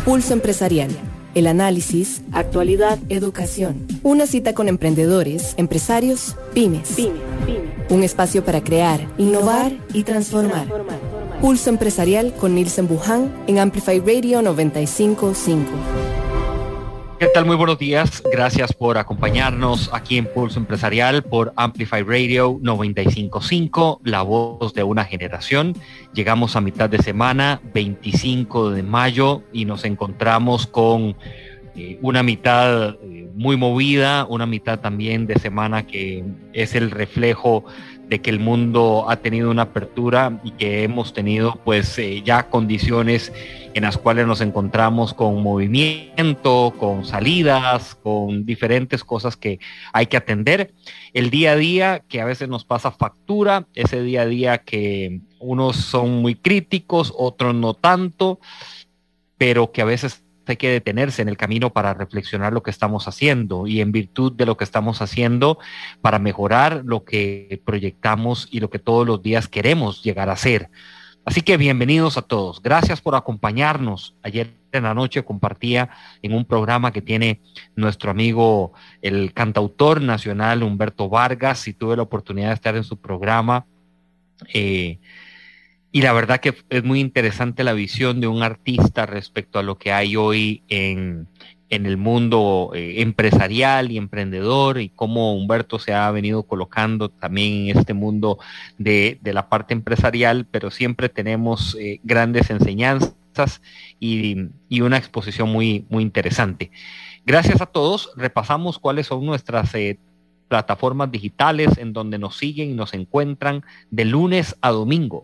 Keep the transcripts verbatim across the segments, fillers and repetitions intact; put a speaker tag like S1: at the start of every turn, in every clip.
S1: Pulso Empresarial. El análisis, actualidad, educación. Una cita con emprendedores, empresarios, pymes. Pyme, pyme. Un espacio para crear, innovar y transformar. Pulso Empresarial con Nilsen Buján en Amplify Radio noventa y cinco punto cinco.
S2: ¿Qué tal? Muy buenos días. Gracias por acompañarnos aquí en Pulso Empresarial por Amplify Radio noventa y cinco punto cinco, la voz de una generación. Llegamos a mitad de semana, veinticinco de mayo, y nos encontramos con eh, una mitad eh, muy movida, una mitad también de semana que es el reflejo de que el mundo ha tenido una apertura y que hemos tenido pues eh, ya condiciones en las cuales nos encontramos con movimiento, con salidas, con diferentes cosas que hay que atender. El día a día que a veces nos pasa factura, ese día a día que unos son muy críticos, otros no tanto, pero que a veces hay que detenerse en el camino para reflexionar lo que estamos haciendo y en virtud de lo que estamos haciendo para mejorar lo que proyectamos y lo que todos los días queremos llegar a ser. Así que bienvenidos a todos. Gracias por acompañarnos. Ayer en la noche compartía en un programa que tiene nuestro amigo, el cantautor nacional Humberto Vargas, y tuve la oportunidad de estar en su programa. Eh, y la verdad que es muy interesante la visión de un artista respecto a lo que hay hoy en, en el mundo eh, empresarial y emprendedor, y cómo Humberto se ha venido colocando también en este mundo de, de la parte empresarial, pero siempre tenemos eh, grandes enseñanzas y, y una exposición muy, muy interesante. Gracias a todos. Repasamos cuáles son nuestras eh, plataformas digitales en donde nos siguen y nos encuentran de lunes a domingo.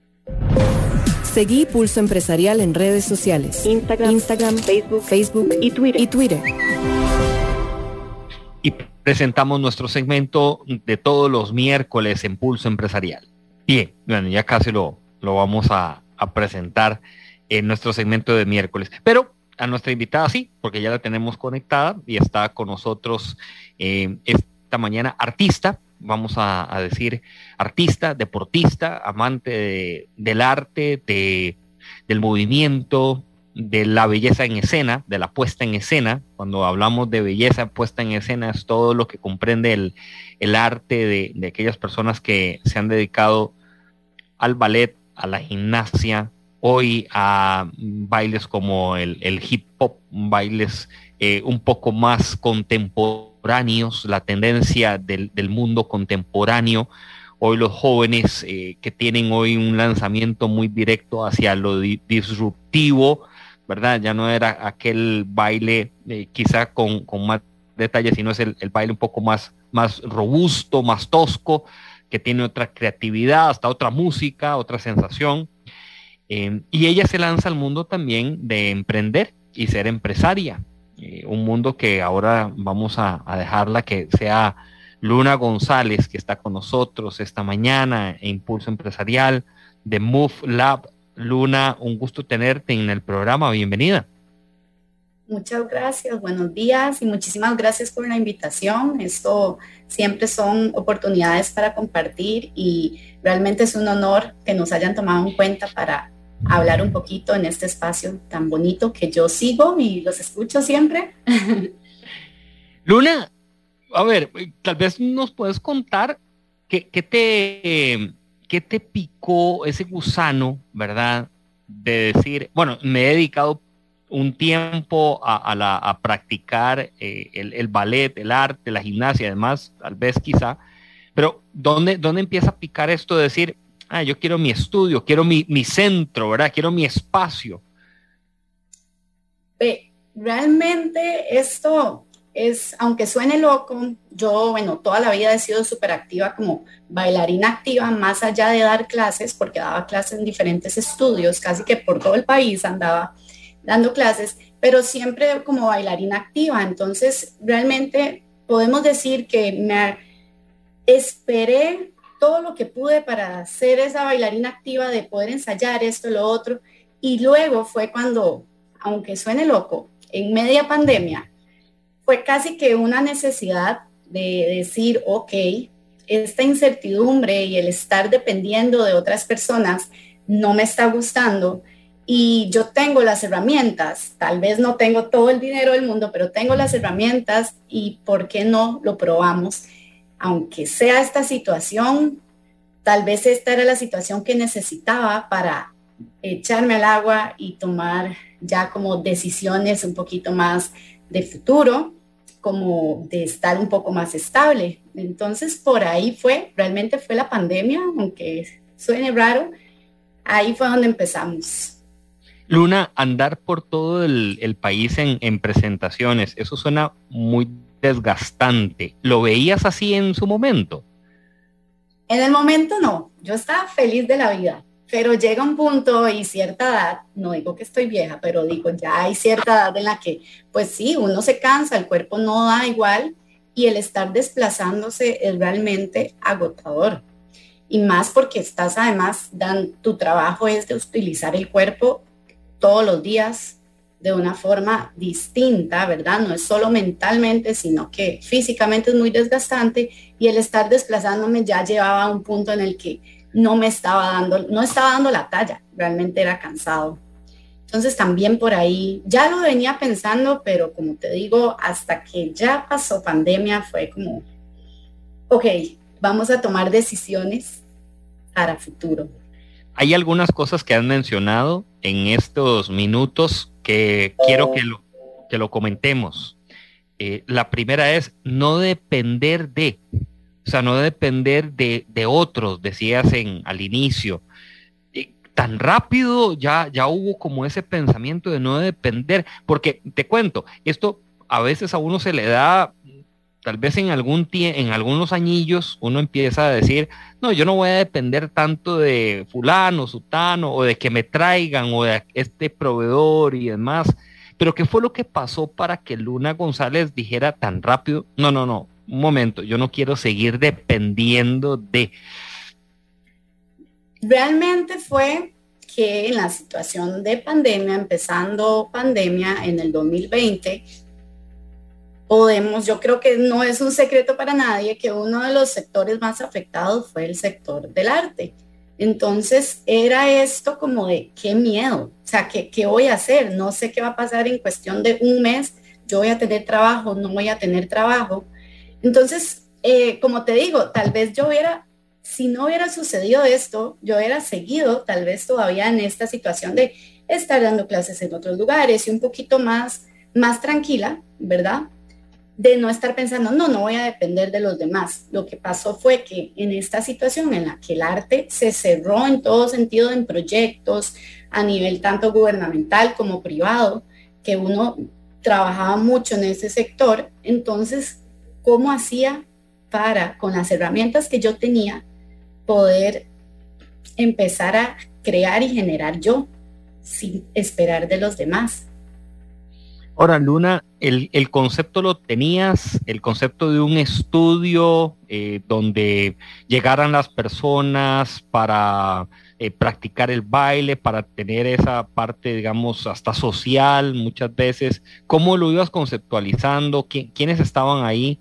S1: Seguí Pulso Empresarial en redes sociales. Instagram, Instagram, Facebook, Facebook y Twitter. Y Twitter.
S2: Y presentamos nuestro segmento de todos los miércoles en Pulso Empresarial. Bien, bueno, ya casi lo, lo vamos a, a presentar en nuestro segmento de miércoles. Pero a nuestra invitada sí, porque ya la tenemos conectada y está con nosotros eh, esta mañana, artista. Vamos a, a decir artista, deportista, amante de, del arte, de, del movimiento, de la belleza en escena, de la puesta en escena. Cuando hablamos de belleza puesta en escena es todo lo que comprende el, el arte de, de aquellas personas que se han dedicado al ballet, a la gimnasia, hoy a bailes como el, el hip hop, bailes eh, un poco más contemporáneos, la tendencia del, del mundo contemporáneo. Hoy los jóvenes eh, que tienen hoy un lanzamiento muy directo hacia lo di- disruptivo, ¿verdad? Ya no era aquel baile eh, quizá con, con más detalles, sino es el, el baile un poco más, más robusto, más tosco, que tiene otra creatividad, hasta otra música, otra sensación. Eh, y ella se lanza al mundo también de emprender y ser empresaria. Eh, un mundo que ahora vamos a, a dejarla que sea Luna González, que está con nosotros esta mañana en Impulso Empresarial de Move Lab. Luna, un gusto tenerte en el programa. Bienvenida.
S3: Muchas gracias, buenos días y muchísimas gracias por la invitación. Esto siempre son oportunidades para compartir y realmente es un honor que nos hayan tomado en cuenta para hablar un poquito en este espacio tan bonito que yo sigo y los escucho siempre.
S2: Luna, a ver, tal vez nos puedes contar qué, qué te, qué te picó ese gusano, ¿verdad? De decir, bueno, me he dedicado un tiempo a, a, la, a practicar eh, el, el ballet, el arte, la gimnasia, además, tal vez quizá, pero ¿dónde, dónde empieza a picar esto de decir, ah, yo quiero mi estudio, quiero mi, mi centro, ¿verdad? Quiero mi espacio?
S3: Ve, realmente esto es, aunque suene loco, yo, bueno, toda la vida he sido súper activa como bailarina activa, más allá de dar clases, porque daba clases en diferentes estudios, casi que por todo el país andaba dando clases, pero siempre como bailarina activa. Entonces, realmente podemos decir que me esperé todo lo que pude para ser esa bailarina activa, de poder ensayar esto, lo otro, y luego fue cuando, aunque suene loco, en media pandemia, fue casi que una necesidad de decir, ok, esta incertidumbre y el estar dependiendo de otras personas no me está gustando, y yo tengo las herramientas, tal vez no tengo todo el dinero del mundo, pero tengo las herramientas y ¿por qué no lo probamos? Aunque sea esta situación, tal vez esta era la situación que necesitaba para echarme al agua y tomar ya como decisiones un poquito más de futuro, como de estar un poco más estable. Entonces, por ahí fue, realmente fue la pandemia, aunque suene raro, ahí fue donde empezamos.
S2: Luna, andar por todo el, el país en, en presentaciones, eso suena muy desgastante. ¿Lo veías así en su momento?
S3: En el momento no, yo estaba feliz de la vida, pero llega un punto y cierta edad, no digo que estoy vieja, pero digo, ya hay cierta edad en la que, pues sí, uno se cansa, el cuerpo no da igual y el estar desplazándose es realmente agotador. Y más porque estás además, dan, tu trabajo es de utilizar el cuerpo todos los días de una forma distinta, ¿verdad? No es solo mentalmente, sino que físicamente es muy desgastante y el estar desplazándome ya llevaba a un punto en el que no me estaba dando, no estaba dando la talla, realmente era cansado. Entonces también por ahí, ya lo venía pensando, pero como te digo, hasta que ya pasó pandemia fue como, ok, vamos a tomar decisiones para futuro.
S2: Hay algunas cosas que han mencionado en estos minutos que quiero que lo, que lo comentemos. Eh, la primera es no depender de, o sea, no depender de, de otros, decías en, al inicio. Eh, tan rápido ya, ya hubo como ese pensamiento de no depender, porque te cuento, esto a veces a uno se le da, tal vez en algún tie- en algunos añillos uno empieza a decir, no, yo no voy a depender tanto de fulano, sutano, o de que me traigan, o de este proveedor y demás. Pero ¿qué fue lo que pasó para que Luna González dijera tan rápido? No, no, no, un momento, yo no quiero seguir dependiendo de...
S3: Realmente fue que en la situación de pandemia, empezando pandemia en el dos mil veinte, podemos, yo creo que no es un secreto para nadie que uno de los sectores más afectados fue el sector del arte. Entonces era esto como de qué miedo, o sea, ¿qué, qué voy a hacer? No sé qué va a pasar en cuestión de un mes, yo voy a tener trabajo, no voy a tener trabajo. Entonces, eh, como te digo, tal vez yo hubiera, si no hubiera sucedido esto, yo hubiera seguido tal vez todavía en esta situación de estar dando clases en otros lugares y un poquito más, más tranquila, ¿verdad? De no estar pensando, no, no voy a depender de los demás. Lo que pasó fue que en esta situación en la que el arte se cerró en todo sentido en proyectos a nivel tanto gubernamental como privado, que uno trabajaba mucho en ese sector, entonces, ¿cómo hacía para, con las herramientas que yo tenía, poder empezar a crear y generar yo sin esperar de los demás?
S2: Ahora, Luna, el, el concepto lo tenías, el concepto de un estudio eh, donde llegaran las personas para eh, practicar el baile, para tener esa parte, digamos, hasta social muchas veces. ¿Cómo lo ibas conceptualizando? ¿Qui- ¿Quiénes estaban ahí?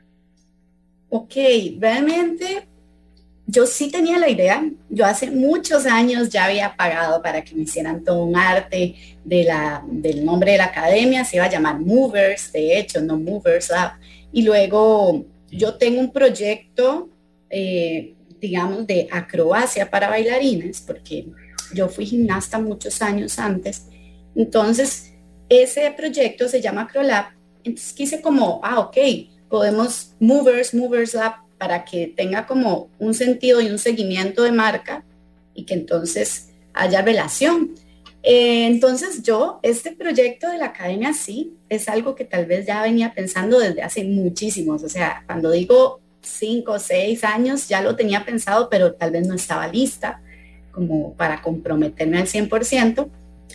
S3: Ok, realmente yo sí tenía la idea. Yo hace muchos años ya había pagado para que me hicieran todo un arte de la, del nombre de la academia. Se iba a llamar Movers, de hecho, no Movers Lab. Y luego yo tengo un proyecto, eh, digamos, de acrobacia para bailarines, porque yo fui gimnasta muchos años antes. Entonces, ese proyecto se llama AcroLab. Entonces quise como, ah, ok, podemos Movers, Movers Lab, para que tenga como un sentido y un seguimiento de marca y que entonces haya relación. Eh, entonces yo, este proyecto de la academia sí, es algo que tal vez ya venía pensando desde hace muchísimos, o sea, cuando digo cinco o seis años ya lo tenía pensado, pero tal vez no estaba lista como para comprometerme al cien por ciento.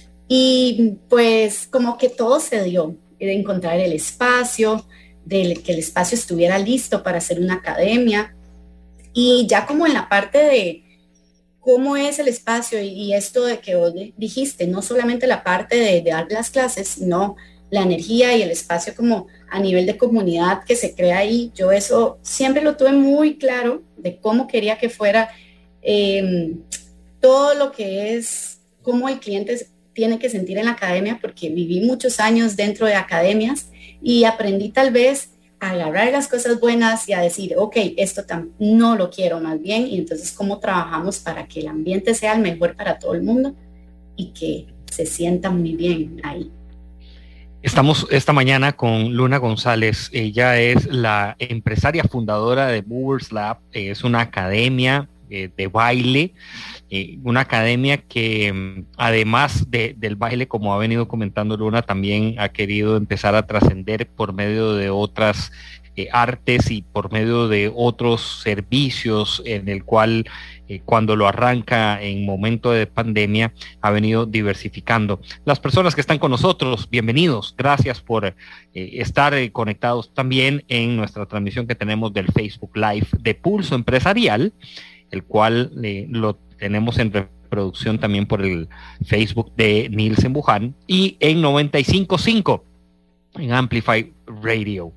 S3: Y pues como que todo se dio, de encontrar el espacio, de que el espacio estuviera listo para hacer una academia. Y ya como en la parte de cómo es el espacio y, y esto de que vos dijiste, no solamente la parte de, de dar las clases, sino la energía y el espacio como a nivel de comunidad que se crea ahí. Yo eso siempre lo tuve muy claro de cómo quería que fuera eh, todo lo que es, cómo el cliente tiene que sentir en la academia, porque viví muchos años dentro de academias y aprendí tal vez a agarrar las cosas buenas y a decir, ok, esto no lo quiero más bien, y entonces cómo trabajamos para que el ambiente sea el mejor para todo el mundo y que se sienta muy bien ahí.
S2: Estamos esta mañana con Luna González. Ella es la empresaria fundadora de Movers Lab. Es una academia eh, de baile, eh, una academia que además de, del baile, como ha venido comentando Luna, también ha querido empezar a trascender por medio de otras eh, artes y por medio de otros servicios, en el cual eh, cuando lo arranca en momento de pandemia ha venido diversificando. Las personas que están con nosotros, bienvenidos, gracias por eh, estar eh, conectados también en nuestra transmisión que tenemos del Facebook Live de Pulso Empresarial, el cual eh, lo tenemos en reproducción también por el Facebook de Nielsen Buján y en noventa y cinco punto cinco en Amplify Radio.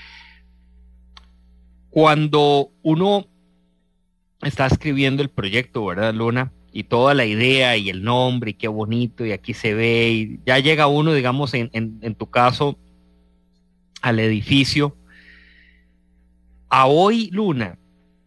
S2: Cuando uno está escribiendo el proyecto, ¿verdad, Luna? Y toda la idea y el nombre y qué bonito y aquí se ve y ya llega uno, digamos, en, en, en tu caso, al edificio. A hoy, Luna,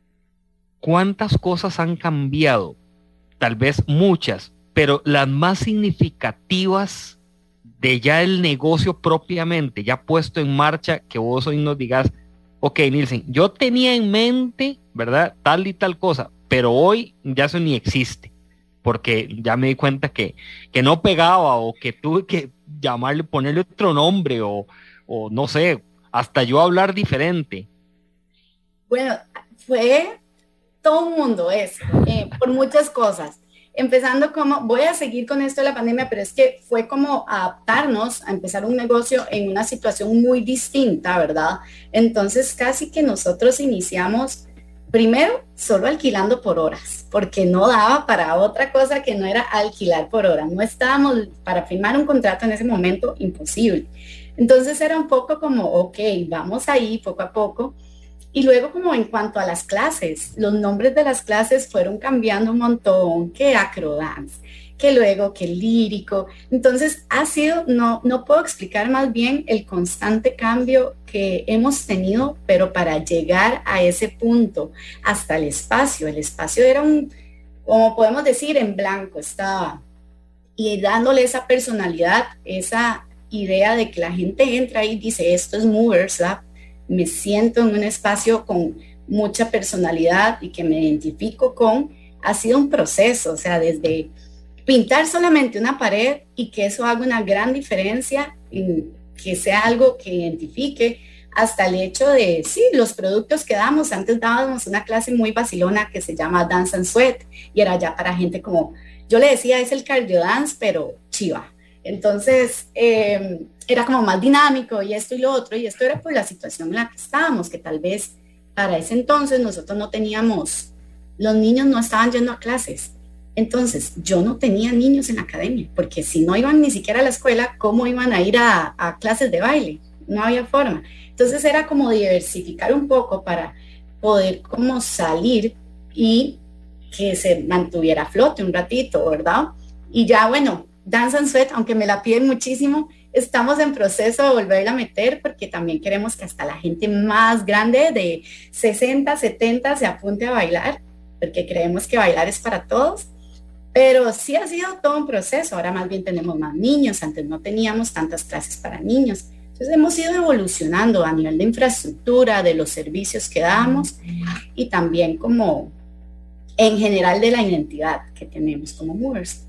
S2: ¿cuántas cosas han cambiado? Tal vez muchas, pero las más significativas de ya el negocio propiamente, ya puesto en marcha, que vos hoy nos digas, ok, Nielsen, yo tenía en mente, ¿verdad? Tal y tal cosa, pero hoy ya eso ni existe, porque ya me di cuenta que, que no pegaba o que tuve que llamarle, ponerle otro nombre o, o no sé, hasta yo hablar diferente.
S3: Bueno, fue todo un mundo eso, eh, por muchas cosas. Empezando como, voy a seguir con esto de la pandemia, pero es que fue como adaptarnos a empezar un negocio en una situación muy distinta, ¿verdad? Entonces casi que nosotros iniciamos primero solo alquilando por horas, porque no daba para otra cosa que no era alquilar por hora. No estábamos, para firmar un contrato en ese momento, imposible. Entonces era un poco como, ok, vamos ahí poco a poco. Y luego, como en cuanto a las clases, los nombres de las clases fueron cambiando un montón, que acrodance, que luego que lírico. Entonces ha sido, no, no puedo explicar más bien el constante cambio que hemos tenido, pero para llegar a ese punto, hasta el espacio. El espacio era un, como podemos decir, en blanco estaba. Y dándole esa personalidad, esa idea de que la gente entra y dice, esto es Movers Lab. Me siento en un espacio con mucha personalidad y que me identifico con, ha sido un proceso, o sea, desde pintar solamente una pared y que eso haga una gran diferencia, en que sea algo que identifique, hasta el hecho de, sí, los productos que damos. Antes dábamos una clase muy vacilona que se llama Dance and Sweat y era ya para gente como, yo le decía, es el cardio dance, pero chiva. Entonces, eh, era como más dinámico y esto y lo otro, y esto era por la situación en la que estábamos, que tal vez para ese entonces nosotros no teníamos, los niños no estaban yendo a clases. Entonces, yo no tenía niños en la academia, porque si no iban ni siquiera a la escuela, ¿cómo iban a ir a, a clases de baile? No había forma. Entonces, era como diversificar un poco para poder como salir y que se mantuviera a flote un ratito, ¿verdad? Y ya, bueno, Dance and Sweat, aunque me la piden muchísimo, estamos en proceso de volverla a meter porque también queremos que hasta la gente más grande de sesenta, setenta se apunte a bailar, porque creemos que bailar es para todos. Pero sí ha sido todo un proceso. Ahora más bien tenemos más niños. Antes no teníamos tantas clases para niños. Entonces hemos ido evolucionando a nivel de infraestructura, de los servicios que damos y también como en general de la identidad que tenemos como Movers.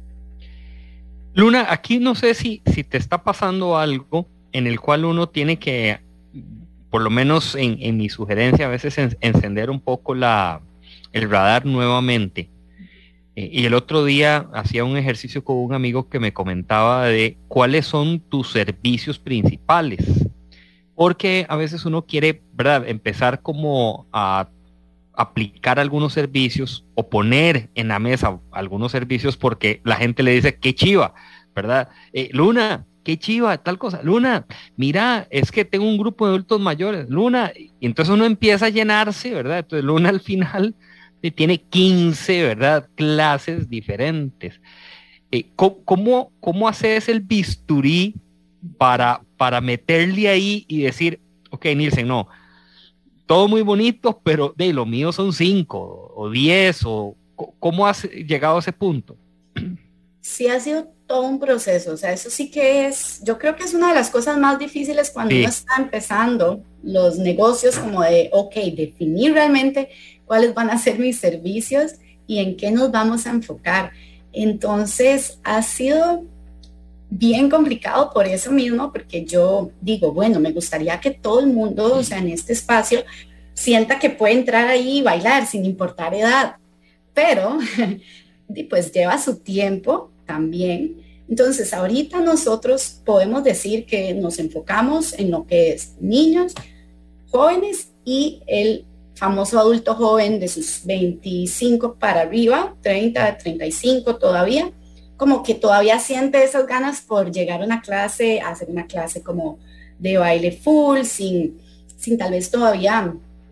S2: Luna, aquí no sé si, si te está pasando algo en el cual uno tiene que, por lo menos en, en mi sugerencia, a veces en, encender un poco la, el radar nuevamente. Eh, y el otro día hacía un ejercicio con un amigo que me comentaba de cuáles son tus servicios principales. Porque a veces uno quiere, ¿verdad?, empezar como a aplicar algunos servicios o poner en la mesa algunos servicios porque la gente le dice qué chiva, ¿verdad? Eh, Luna, qué chiva, tal cosa. Luna, mira, es que tengo un grupo de adultos mayores. Luna, y entonces uno empieza a llenarse, ¿verdad? Entonces Luna al final tiene quince, ¿verdad?, clases diferentes. Eh, ¿cómo, cómo, ¿Cómo haces el bisturí para, para meterle ahí y decir, ok, Nielsen, no, todo muy bonito, pero de lo mío son cinco o diez, o ¿cómo has llegado a ese punto?
S3: Sí, ha sido todo un proceso, o sea, eso sí que es, yo creo que es una de las cosas más difíciles cuando
S2: Sí.
S3: uno está empezando los negocios, como de, ok, definir realmente cuáles van a ser mis servicios y en qué nos vamos a enfocar. Entonces, ha sido bien complicado por eso mismo, porque yo digo, bueno, me gustaría que todo el mundo, o sea, en este espacio, sienta que puede entrar ahí y bailar sin importar edad, pero pues lleva su tiempo también. Entonces, ahorita nosotros podemos decir que nos enfocamos en lo que es niños, jóvenes y el famoso adulto joven de sus veinticinco para arriba, treinta, treinta y cinco todavía, como que todavía siente esas ganas por llegar a una clase, a hacer una clase como de baile full, sin, sin tal vez todavía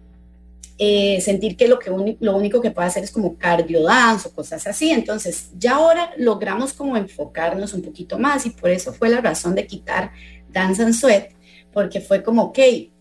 S3: eh, sentir que lo, que un, lo único que puede hacer es como cardio dance o cosas así. Entonces ya ahora logramos como enfocarnos un poquito más y por eso fue la razón de quitar Dance and Sweat, porque fue como, ok,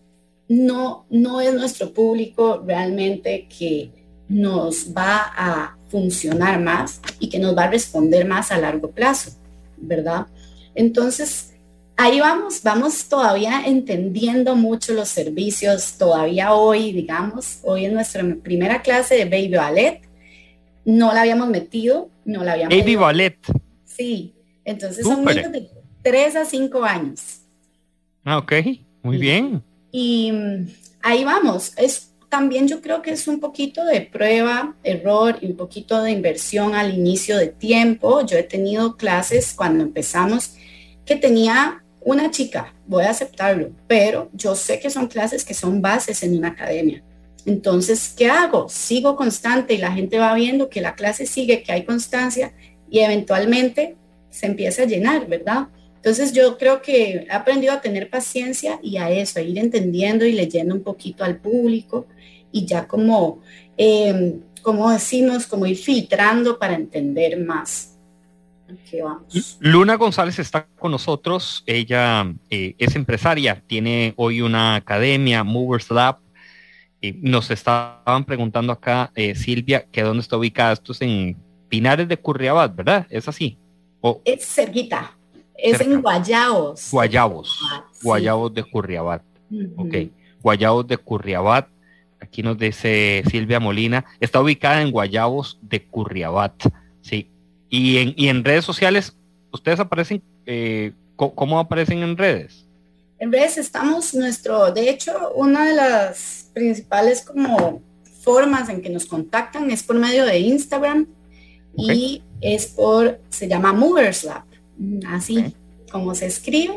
S3: no, no es nuestro público realmente que nos va a funcionar más y que nos va a responder más a largo plazo, ¿verdad? Entonces, ahí vamos, vamos todavía entendiendo mucho los servicios, todavía hoy, digamos, hoy en nuestra primera clase de Baby Ballet, no la habíamos metido, no la habíamos...
S2: Baby Ballet.
S3: Sí, entonces
S2: Súper.
S3: Son niños de tres a cinco años.
S2: Ah, ok, muy bien.
S3: Y ahí vamos, es también yo creo que es un poquito de prueba, error y un poquito de inversión al inicio de tiempo. Yo he tenido clases cuando empezamos que tenía una chica, voy a aceptarlo, pero yo sé que son clases que son bases en una academia. Entonces, ¿qué hago? Sigo constante y la gente va viendo que la clase sigue, que hay constancia y eventualmente se empieza a llenar, ¿verdad? Entonces yo creo que he aprendido a tener paciencia y a eso, a ir entendiendo y leyendo un poquito al público y ya como, eh, como decimos, como ir filtrando para entender más. Okay, vamos.
S2: Luna González está con nosotros, ella eh, es empresaria, tiene hoy una academia, Movers Lab. Eh, nos estaban preguntando acá, eh, Silvia, que dónde está ubicada. Esto es en Pinares de Curriabat, ¿verdad? ¿Es así? O,
S3: es cerquita. Es
S2: cerca.
S3: En Guayabos.
S2: Guayabos.
S3: Ah, sí.
S2: Guayabos de Curriabat.
S3: Uh-huh.
S2: Ok. Guayabos de Curriabat. Aquí nos dice Silvia Molina. Está ubicada en Guayabos de Curriabat. Sí. Y en, y en redes sociales, ¿ustedes aparecen? Eh, ¿Cómo aparecen en redes?
S3: En redes estamos nuestro, de hecho, una de las principales como formas en que nos contactan es por medio de Instagram. Okay. Y es por, se llama Movers Lab. Así okay. Como se escribe.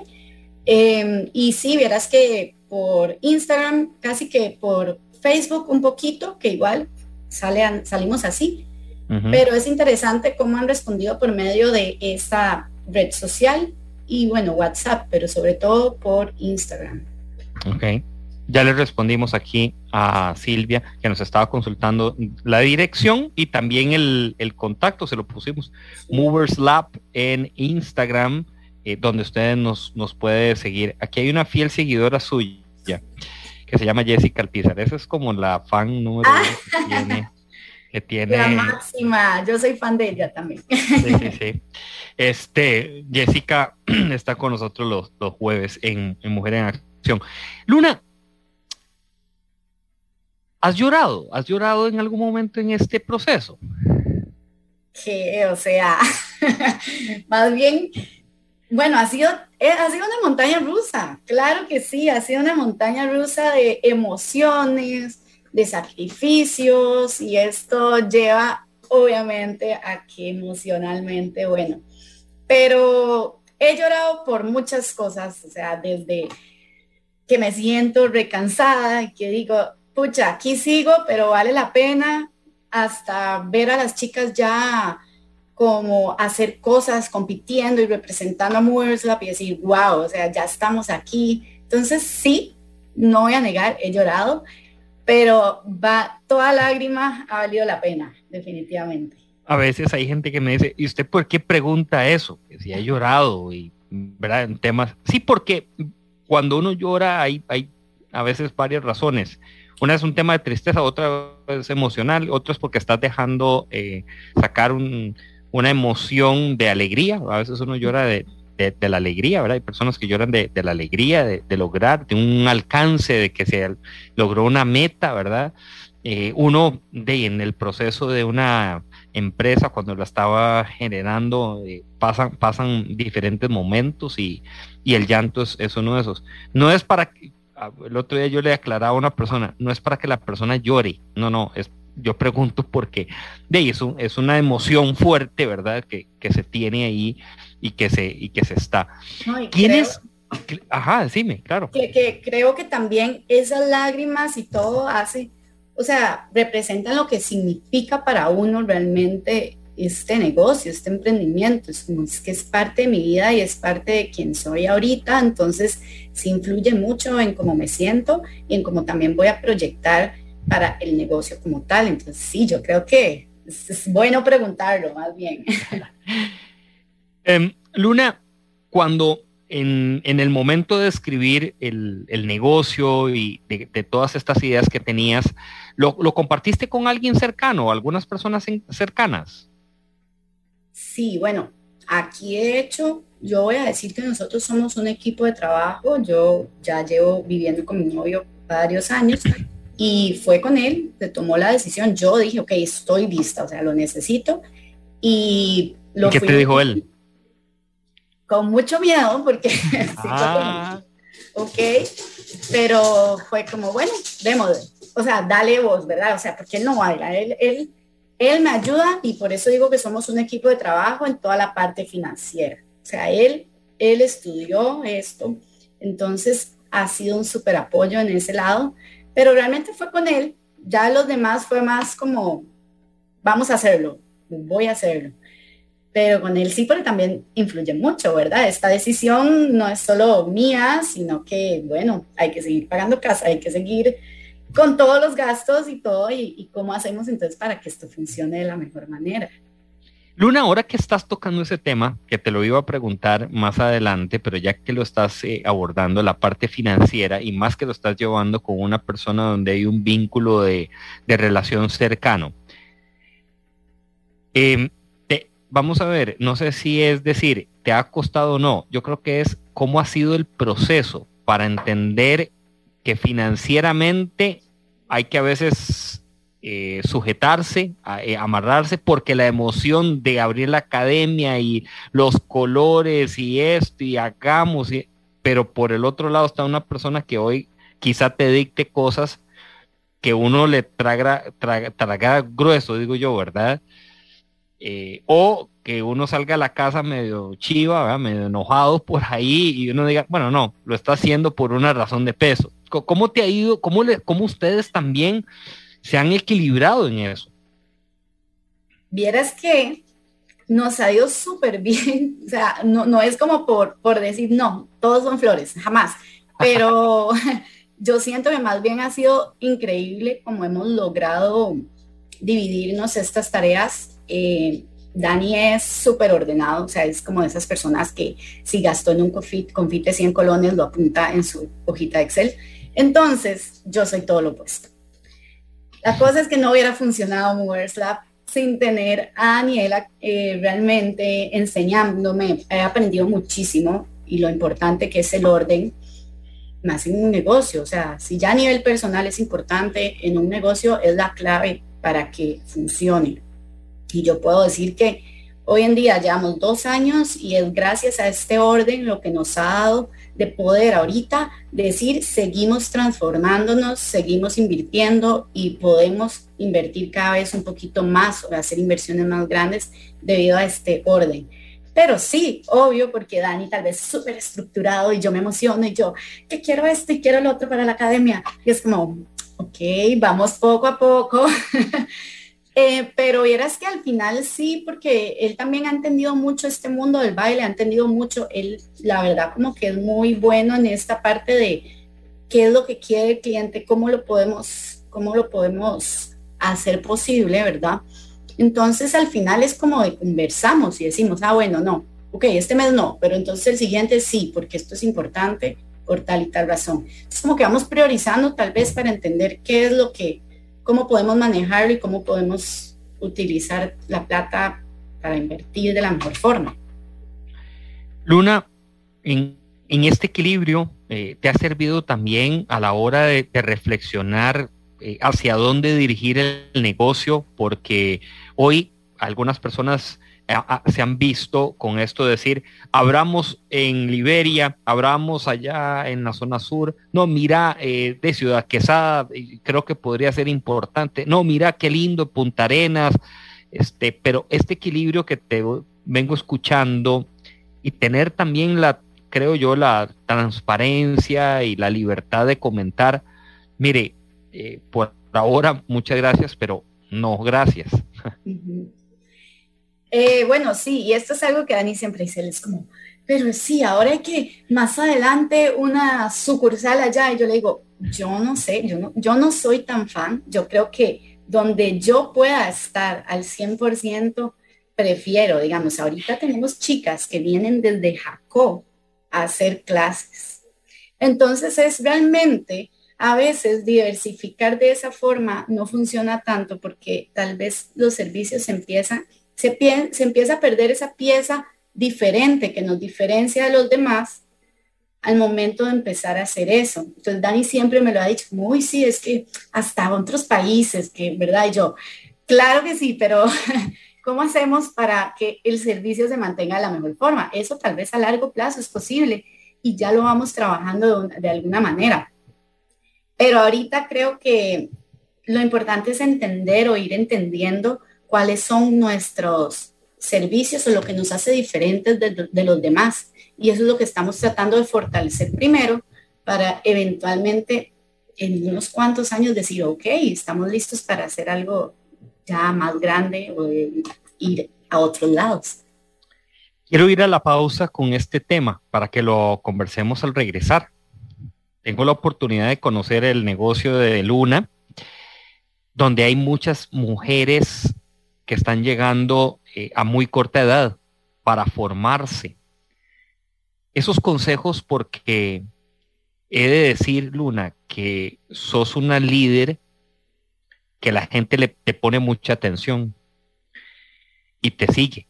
S3: Eh, y sí, verás que por Instagram, casi que por Facebook un poquito, que igual sale, salimos así, uh-huh. Pero es interesante cómo han respondido por medio de esta red social y bueno, WhatsApp, pero sobre todo por Instagram.
S2: Ok, ya le respondimos aquí a Silvia, que nos estaba consultando la dirección y también el, el contacto, se lo pusimos, sí. Movers Lab en Instagram, eh, donde ustedes nos, nos pueden seguir. Aquí hay una fiel seguidora suya, que se llama Jessica Alpizar, esa es como la fan número uno que tiene, que tiene...
S3: La máxima, yo soy fan de ella también.
S2: Sí, sí, sí. Este, Jessica está con nosotros los, los jueves en, en Mujer en Acción. Luna, ¿has llorado? ¿Has llorado en algún momento en este proceso?
S3: Que, o sea, más bien, bueno, ha sido, ha sido una montaña rusa, claro que sí, ha sido una montaña rusa de emociones, de sacrificios, y esto lleva, obviamente, a que emocionalmente, bueno, pero he llorado por muchas cosas, o sea, desde que me siento recansada y que digo, pucha, aquí sigo, pero vale la pena, hasta ver a las chicas ya como hacer cosas, compitiendo y representando a Movers Lab y decir, wow, o sea, ya estamos aquí. Entonces sí, no voy a negar, he llorado, pero va, toda lágrima ha valido la pena, definitivamente.
S2: A veces hay gente que me dice, ¿y usted por qué pregunta eso? Que si ha llorado y, ¿verdad? En temas. Sí, porque cuando uno llora hay, hay a veces varias razones. Una es un tema de tristeza, otra es emocional, otra es porque estás dejando eh, sacar un, una emoción de alegría. A veces uno llora de, de, de la alegría, ¿verdad? Hay personas que lloran de, de la alegría, de, de lograr, de un alcance, de que se logró una meta, ¿verdad? Eh, uno de en el proceso de una empresa, cuando la estaba generando, eh, pasan, pasan diferentes momentos y, y el llanto es, es uno de esos. No es para que, el otro día yo le aclaraba a una persona, no es para que la persona llore, no, no, es, yo pregunto porque de eso es una emoción fuerte, ¿verdad? Que, que se tiene ahí y que se, y que se está.
S3: No, y
S2: ¿Quién
S3: creo,
S2: es? Ajá, decime, claro.
S3: Que, que creo que también esas lágrimas y todo hace, o sea, representan lo que significa para uno realmente este negocio, este emprendimiento. Es, es que es parte de mi vida y es parte de quien soy ahorita, entonces sí influye mucho en cómo me siento y en cómo también voy a proyectar para el negocio como tal. Entonces sí, yo creo que es, es bueno preguntarlo más bien.
S2: um, Luna, cuando en, en el momento de escribir el, el negocio y de, de todas estas ideas que tenías, ¿lo, lo compartiste con alguien cercano, algunas personas en, cercanas?
S3: Sí, bueno, aquí de hecho, yo voy a decir que nosotros somos un equipo de trabajo. Yo ya llevo viviendo con mi novio varios años y fue con él, se tomó la decisión. Yo dije, ok, estoy lista, o sea, lo necesito. Y lo
S2: ¿Y qué
S3: fui,
S2: te dijo él?
S3: Con mucho miedo, porque
S2: Ah.
S3: como, ok, pero fue como, bueno, démosle, o sea, dale vos, ¿verdad? O sea, porque él no baila, él, él Él me ayuda y por eso digo que somos un equipo de trabajo en toda la parte financiera. O sea, él, él estudió esto, entonces ha sido un súper apoyo en ese lado, pero realmente fue con él. Ya los demás fue más como, vamos a hacerlo, voy a hacerlo. Pero con él sí, porque también influye mucho, ¿verdad? Esta decisión no es solo mía, sino que, bueno, hay que seguir pagando casa, hay que seguir con todos los gastos y todo, y, y cómo hacemos entonces para que esto funcione de la mejor manera.
S2: Luna, ahora que estás tocando ese tema, que te lo iba a preguntar más adelante, pero ya que lo estás eh, abordando, la parte financiera, y más que lo estás llevando con una persona donde hay un vínculo de, de relación cercano, eh, te, vamos a ver, no sé si es decir, te ha costado o no, yo creo que es cómo ha sido el proceso para entender que financieramente hay que a veces eh, sujetarse, a, eh, amarrarse, porque la emoción de abrir la academia y los colores y esto y hagamos, y, pero por el otro lado está una persona que hoy quizá te dicte cosas que uno le traga, traga, traga grueso, digo yo, ¿verdad? Eh, o que uno salga a la casa medio chiva, ¿verdad? Medio enojado por ahí y uno diga, bueno, no, lo está haciendo por una razón de peso. ¿Cómo te ha ido? ¿Cómo, le, cómo ustedes también se han equilibrado en eso?
S3: Vieras que nos ha ido súper bien, o sea, no, no es como por, por decir, no, todos son flores, jamás, pero yo siento que más bien ha sido increíble como hemos logrado dividirnos estas tareas. Eh, Dani es súper ordenado, o sea, es como de esas personas que si gastó en un confite, confite cien colones, lo apunta en su hojita de Excel. Entonces, yo soy todo lo opuesto. La cosa es que no hubiera funcionado Movers Lab sin tener a Daniela eh, realmente enseñándome. He aprendido muchísimo y lo importante que es el orden, más en un negocio. O sea, si ya a nivel personal es importante, en un negocio es la clave para que funcione. Y yo puedo decir que hoy en día llevamos dos años y es gracias a este orden lo que nos ha dado de poder ahorita decir seguimos transformándonos, seguimos invirtiendo y podemos invertir cada vez un poquito más o hacer inversiones más grandes debido a este orden. Pero sí, obvio, porque Dani tal vez es súper estructurado y yo me emociono y yo que quiero esto y quiero lo otro para la academia. Y es como, ok, vamos poco a poco. Eh, pero vieras que al final sí, porque él también ha entendido mucho este mundo del baile, ha entendido mucho, él la verdad como que es muy bueno en esta parte de qué es lo que quiere el cliente, cómo lo podemos, cómo lo podemos hacer posible, ¿verdad? Entonces al final es como de conversamos y decimos, ah, bueno, no, ok, este mes no, pero entonces el siguiente sí, porque esto es importante por tal y tal razón. Es como que vamos priorizando tal vez para entender qué es lo que, cómo podemos manejarlo y cómo podemos utilizar la plata para invertir de la mejor forma.
S2: Luna, en, en este equilibrio, eh, ¿te ha servido también a la hora de, de reflexionar eh, hacia dónde dirigir el negocio? Porque hoy algunas personas a, a, se han visto con esto de decir, abramos en Liberia, abramos allá en la zona sur, no, mira, eh, de Ciudad Quesada, creo que podría ser importante, no, mira qué lindo, Punta Arenas, este, pero este equilibrio que te vengo escuchando y tener también la, creo yo, la transparencia y la libertad de comentar, mire, eh, por ahora muchas gracias, pero no gracias.
S3: Uh-huh. Eh, bueno, sí, y esto es algo que Dani siempre dice, él es como, pero sí, ahora hay que más adelante una sucursal allá, y yo le digo, yo no sé, yo no, yo no soy tan fan, yo creo que donde yo pueda estar al cien por ciento, prefiero, digamos, ahorita tenemos chicas que vienen desde Jacó a hacer clases, entonces es realmente, a veces diversificar de esa forma no funciona tanto, porque tal vez los servicios empiezan Se, pie, se empieza a perder esa pieza diferente que nos diferencia de los demás al momento de empezar a hacer eso. Entonces Dani siempre me lo ha dicho, uy, sí, es que hasta otros países, que, ¿verdad? Y yo, claro que sí, pero ¿cómo hacemos para que el servicio se mantenga de la mejor forma? Eso tal vez a largo plazo es posible y ya lo vamos trabajando de, de alguna manera. Pero ahorita creo que lo importante es entender o ir entendiendo cuáles son nuestros servicios o lo que nos hace diferentes de, de los demás. Y eso es lo que estamos tratando de fortalecer primero para eventualmente en unos cuantos años decir, ok, estamos listos para hacer algo ya más grande o ir a otros lados.
S2: Quiero ir a la pausa con este tema para que lo conversemos al regresar. Tengo la oportunidad de conocer el negocio de Luna, donde hay muchas mujeres que están llegando eh, a muy corta edad para formarse. Esos consejos, porque he de decir, Luna, que sos una líder que la gente le te pone mucha atención y te sigue.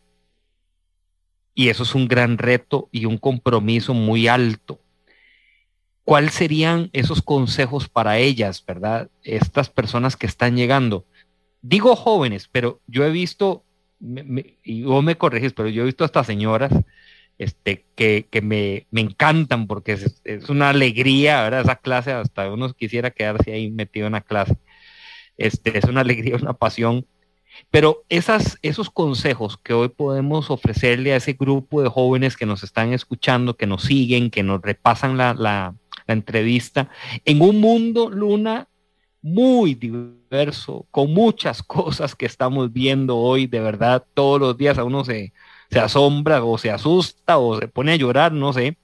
S2: Y eso es un gran reto y un compromiso muy alto. ¿Cuáles serían esos consejos para ellas, verdad? Estas personas que están llegando. Digo jóvenes, pero yo he visto, me, me, y vos me corregís, pero yo he visto a estas señoras este, que, que me, me encantan porque es, es una alegría, ¿verdad? Esa clase, hasta uno quisiera quedarse ahí metido en la clase. Este, es una alegría, una pasión. Pero esas, esos consejos que hoy podemos ofrecerle a ese grupo de jóvenes que nos están escuchando, que nos siguen, que nos repasan la, la, la entrevista, en un mundo, Luna, muy diverso, con muchas cosas que estamos viendo hoy, de verdad, todos los días a uno se, se asombra o se asusta o se pone a llorar, no sé.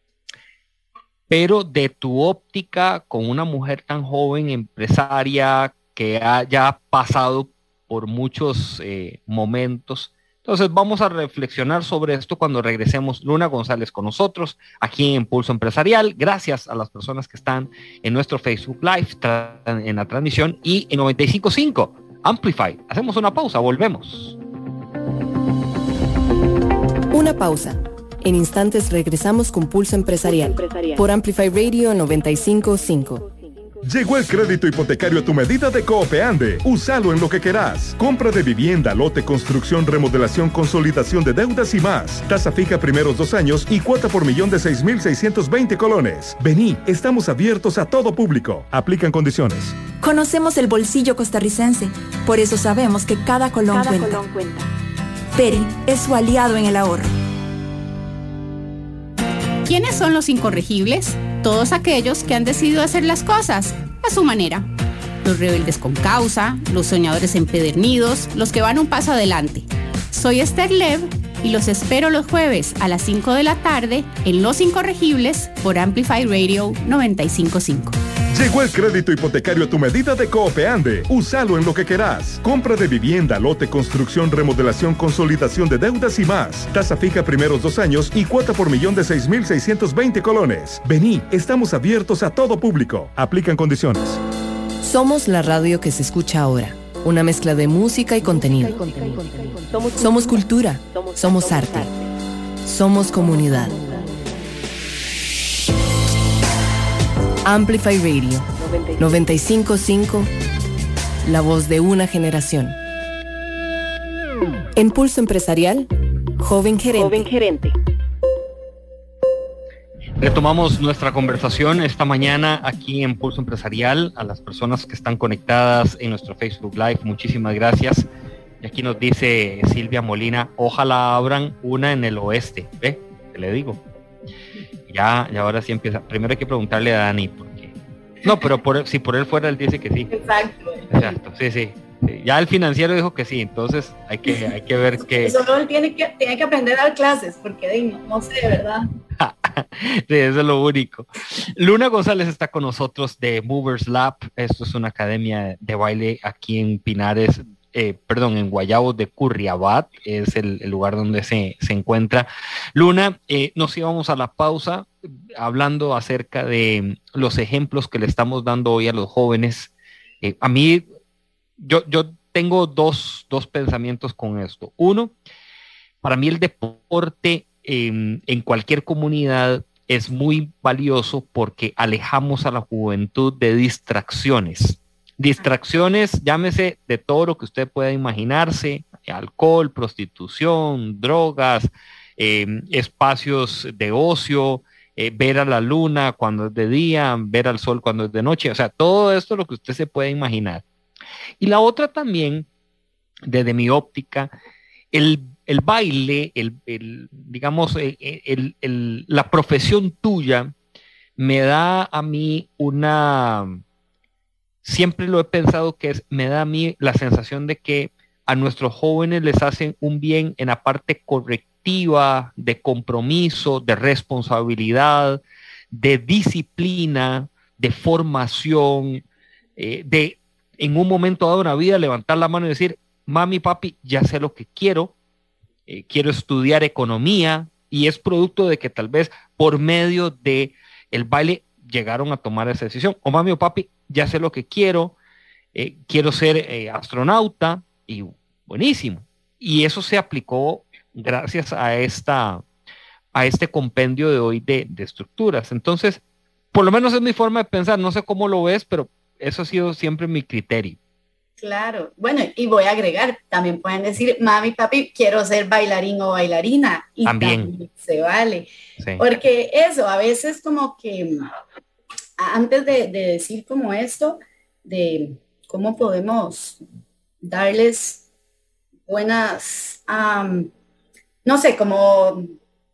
S2: Pero de tu óptica, con una mujer tan joven, empresaria, que haya pasado por muchos eh, momentos. Entonces vamos a reflexionar sobre esto cuando regresemos. Luna González con nosotros aquí en Pulso Empresarial. Gracias a las personas que están en nuestro Facebook Live, en la transmisión y en noventa y cinco punto cinco Amplify. Hacemos una pausa, volvemos.
S1: Una pausa. En instantes regresamos con Pulso Empresarial, Pulso Empresarial. Por Amplify Radio noventa y cinco punto cinco.
S4: Llegó el crédito hipotecario a tu medida de Coopeande. Úsalo en lo que querás. Compra de vivienda, lote, construcción, remodelación, consolidación de deudas y más. Tasa fija primeros dos años y cuota por millón de seis mil seiscientos veinte colones. Vení, estamos abiertos a todo público. Aplican condiciones.
S5: Conocemos el bolsillo costarricense. Por eso sabemos que cada colón, cada cuenta. colón cuenta. Peri es su aliado en el ahorro.
S6: ¿Quiénes son los incorregibles? Todos aquellos que han decidido hacer las cosas a su manera. Los rebeldes con causa, los soñadores empedernidos, los que van un paso adelante. Soy Esther Lev y los espero los jueves a las cinco de la tarde en Los Incorregibles por Amplify Radio noventa y cinco punto cinco.
S4: Llegó el crédito hipotecario a tu medida de Coopeande. Úsalo en lo que querás. Compra de vivienda, lote, construcción, remodelación, consolidación de deudas y más. Tasa fija primeros dos años y cuota por millón de seis mil seiscientos veinte colones. Vení, estamos abiertos a todo público. Aplican condiciones.
S1: Somos la radio que se escucha ahora. Una mezcla de música y contenido. Somos cultura. Somos arte. Somos comunidad. Amplify Radio noventa y cinco punto cinco, la voz de una generación. En Pulso Empresarial, Joven Gerente. Joven Gerente.
S2: Retomamos nuestra conversación esta mañana aquí en Pulso Empresarial. A las personas que están conectadas en nuestro Facebook Live, muchísimas gracias. Y aquí nos dice Silvia Molina, ojalá abran una en el oeste. ¿Ve? Te le digo. Ya, y ahora sí empieza. Primero hay que preguntarle a Dani, porque... No, pero por, si por él fuera, él dice que sí.
S3: Exacto.
S2: Exacto, sí, sí. sí. Ya el financiero dijo que sí, entonces hay que, hay que ver que...
S3: Solo él tiene que, tiene que aprender a dar clases, porque no, no sé, ¿verdad?
S2: Sí, eso es lo único. Luna González está con nosotros de Movers Lab. Esto es una academia de baile aquí en Pinares, eh, perdón, en Guayabos de Curriabat, es el, el lugar donde se, se encuentra. Luna, eh, nos íbamos a la pausa hablando acerca de los ejemplos que le estamos dando hoy a los jóvenes. Eh, a mí, yo, yo tengo dos, dos pensamientos con esto. Uno, para mí el deporte en, en cualquier comunidad es muy valioso porque alejamos a la juventud de distracciones. Distracciones, llámese de todo lo que usted pueda imaginarse, alcohol, prostitución, drogas, eh, espacios de ocio, eh, ver a la luna cuando es de día, ver al sol cuando es de noche, o sea, todo esto es lo que usted se puede imaginar. Y la otra también, desde mi óptica, el, el baile, el, el, digamos, el, el, el, la profesión tuya me da a mí una... Siempre lo he pensado que es, me da a mí la sensación de que a nuestros jóvenes les hacen un bien en la parte correctiva, de compromiso, de responsabilidad, de disciplina, de formación, eh, de en un momento dado de la vida levantar la mano y decir, mami, papi, ya sé lo que quiero, eh, quiero estudiar economía, y es producto de que tal vez por medio de el baile llegaron a tomar esa decisión. O mami o papi, ya sé lo que quiero, eh, quiero ser eh, astronauta, y buenísimo. Y eso se aplicó gracias a esta a este compendio de hoy de, de estructuras. Entonces, por lo menos es mi forma de pensar, no sé cómo lo ves, pero eso ha sido siempre mi criterio.
S3: Claro, bueno, y voy a agregar, también pueden decir, mami, papi, quiero ser bailarín o bailarina, y también, también se vale, sí. Porque eso, a veces como que antes de, de decir como esto, de cómo podemos darles buenas, um, no sé, como,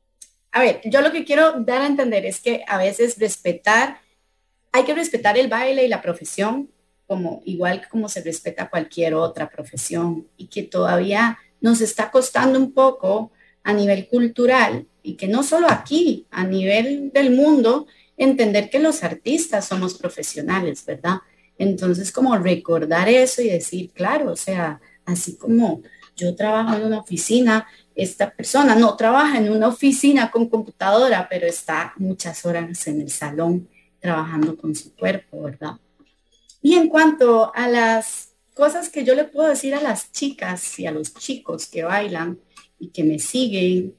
S3: a ver, yo lo que quiero dar a entender es que a veces respetar, hay que respetar el baile y la profesión, como igual como se respeta cualquier otra profesión, y que todavía nos está costando un poco a nivel cultural, y que no solo aquí, a nivel del mundo, entender que los artistas somos profesionales, ¿verdad? Entonces, como recordar eso y decir, claro, o sea, así como yo trabajo en una oficina, esta persona no trabaja en una oficina con computadora, pero está muchas horas en el salón trabajando con su cuerpo, ¿verdad? Y en cuanto a las cosas que yo le puedo decir a las chicas y a los chicos que bailan y que me siguen,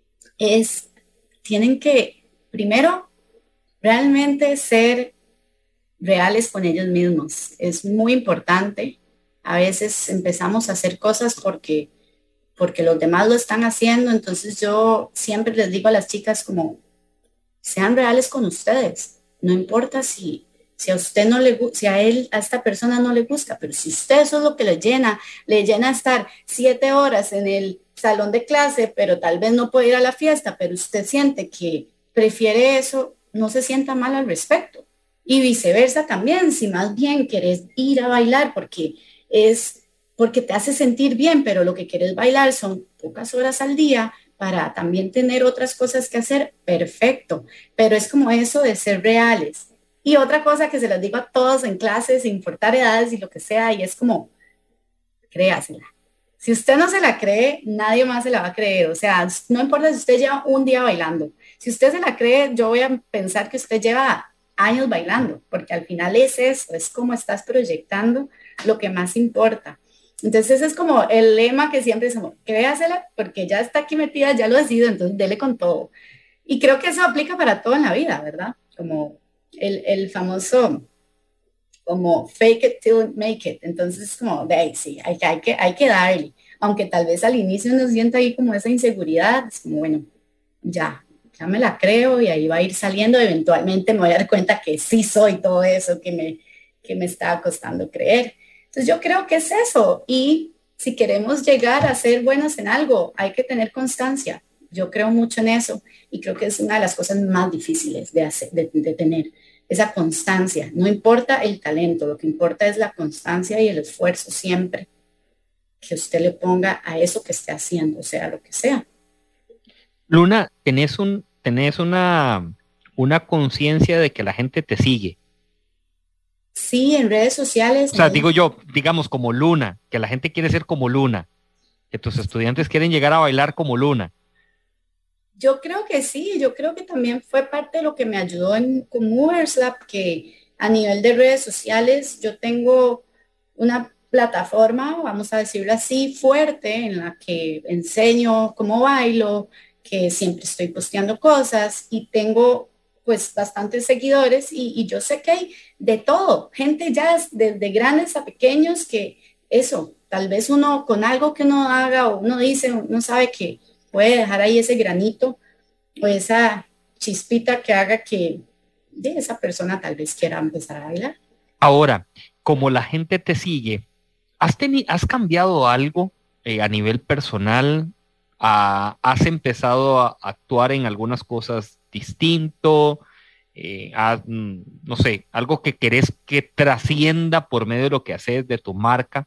S3: es, tienen que, primero, realmente ser reales con ellos mismos. Es muy importante. A veces empezamos a hacer cosas porque, porque los demás lo están haciendo. Entonces yo siempre les digo a las chicas como, sean reales con ustedes. No importa si, si a usted no le si a él, a esta persona no le gusta, pero si usted eso es lo que le llena, le llena estar siete horas en el salón de clase, pero tal vez no puede ir a la fiesta, pero usted siente que prefiere eso, no se sienta mal al respecto. Y viceversa también, si más bien querés ir a bailar porque es porque te hace sentir bien, pero lo que querés bailar son pocas horas al día para también tener otras cosas que hacer, perfecto, pero es como eso de ser reales. Y otra cosa que se los digo a todos en clases, sin importar edades y lo que sea, y es como, créasela. Si usted no se la cree, nadie más se la va a creer. O sea, no importa si usted lleva un día bailando. Si usted se la cree, yo voy a pensar que usted lleva años bailando, porque al final es eso, es como estás proyectando lo que más importa. Entonces ese es como el lema que siempre decimos, créasela, porque ya está aquí metida, ya lo decido, entonces dele con todo. Y creo que eso aplica para todo en la vida, ¿verdad? Como el, el famoso, como fake it till make it. Entonces como, de ahí sí, hay, hay, que, hay que darle. Aunque tal vez al inicio uno sienta ahí como esa inseguridad, es como, bueno, ya, ya me la creo y ahí va a ir saliendo. Eventualmente me voy a dar cuenta que sí soy todo eso que me, que me está costando creer. Entonces yo creo que es eso, y si queremos llegar a ser buenos en algo, hay que tener constancia. Yo creo mucho en eso y creo que es una de las cosas más difíciles de, hacer, de, de tener, esa constancia. No importa el talento, lo que importa es la constancia y el esfuerzo siempre que usted le ponga a eso que esté haciendo, sea lo que sea.
S2: Luna, tenés, un, tenés una, una conciencia de que la gente te sigue.
S3: Sí, en redes sociales.
S2: O sea, digo yo, digamos como Luna, que la gente quiere ser como Luna, que tus estudiantes quieren llegar a bailar como Luna.
S3: Yo creo que sí, yo creo que también fue parte de lo que me ayudó en, con Movers Lab, que a nivel de redes sociales yo tengo una plataforma, vamos a decirlo así, fuerte, en la que enseño cómo bailo, que siempre estoy posteando cosas y tengo pues bastantes seguidores y, y yo sé que hay de todo, gente ya desde grandes a pequeños que eso, tal vez uno con algo que uno haga o uno dice, uno sabe que puede dejar ahí ese granito o esa chispita que haga que de esa persona tal vez quiera empezar a bailar.
S2: Ahora, como la gente te sigue, ¿has, teni- has cambiado algo eh, a nivel personal? Ah, ¿has empezado a actuar en algunas cosas distinto? Eh, has, mm, no sé, algo que querés que trascienda por medio de lo que haces, de tu marca.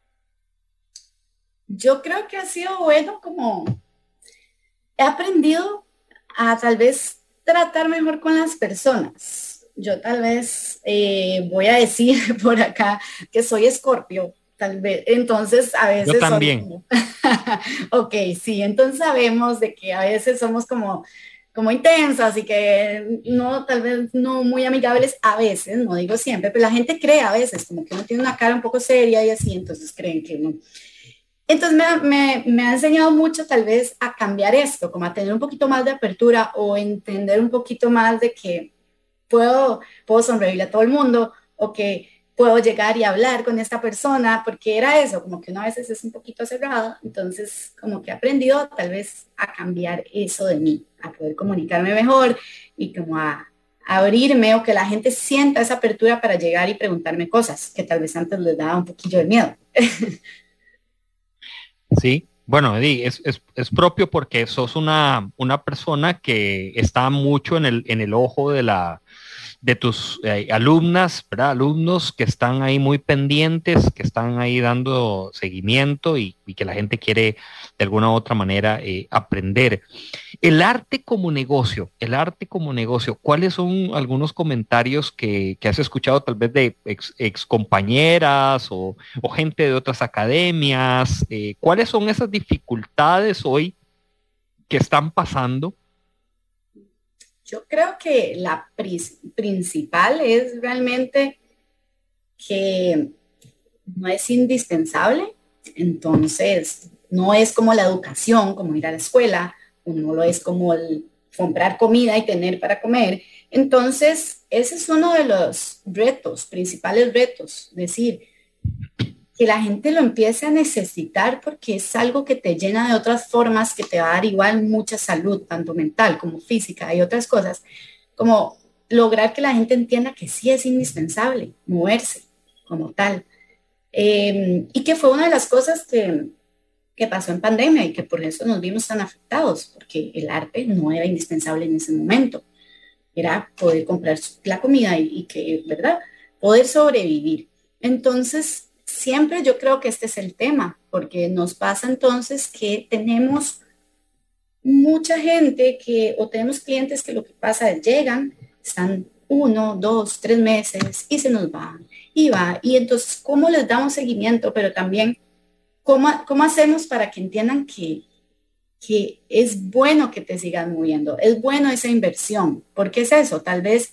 S3: Yo creo que ha sido bueno, como he aprendido a tal vez tratar mejor con las personas. Yo tal vez eh, voy a decir por acá que soy Escorpio, tal vez. Entonces a veces...
S2: Yo también.
S3: Como... ok, sí, entonces sabemos de que a veces somos como, como intensas y que no, tal vez no muy amigables a veces, no digo siempre, pero la gente cree a veces como que uno tiene una cara un poco seria y así, entonces creen que no. Entonces me, me, me ha enseñado mucho tal vez a cambiar esto, como a tener un poquito más de apertura o entender un poquito más de que puedo, puedo sonreírle a todo el mundo o que puedo llegar y hablar con esta persona, porque era eso, como que uno a veces es un poquito cerrado, entonces como que he aprendido tal vez a cambiar eso de mí, a poder comunicarme mejor y como a, a abrirme o que la gente sienta esa apertura para llegar y preguntarme cosas que tal vez antes les daba un poquillo de miedo.
S2: Sí, bueno, Eddie, es, es, es propio porque sos una, una persona que está mucho en el, en el ojo de la de tus eh, alumnas, ¿verdad? Alumnos que están ahí muy pendientes, que están ahí dando seguimiento y, y que la gente quiere de alguna u otra manera eh, aprender. El arte como negocio, el arte como negocio, ¿cuáles son algunos comentarios que, que has escuchado tal vez de ex, ex compañeras o, o gente de otras academias? Eh, ¿Cuáles son esas dificultades hoy que están pasando?
S3: Yo creo que la principal es realmente que no es indispensable, entonces no es como la educación, como ir a la escuela, no lo es como el comprar comida y tener para comer. Entonces, ese es uno de los retos, principales retos, es decir, que la gente lo empiece a necesitar porque es algo que te llena de otras formas, que te va a dar igual mucha salud, tanto mental como física y otras cosas, como lograr que la gente entienda que sí es indispensable moverse como tal. Eh, y que fue una de las cosas que, que pasó en pandemia y que por eso nos vimos tan afectados, porque el arte no era indispensable en ese momento. Era poder comprar la comida y, y que, ¿verdad? Poder sobrevivir. Entonces, siempre yo creo que este es el tema, porque nos pasa entonces que tenemos mucha gente que, o tenemos clientes que lo que pasa es llegan, están uno, dos, tres meses y se nos van y va. Y entonces, ¿cómo les damos seguimiento? Pero también, ¿cómo, cómo hacemos para que entiendan que, que es bueno que te sigas moviendo? Es bueno esa inversión. ¿Por qué es eso? Tal vez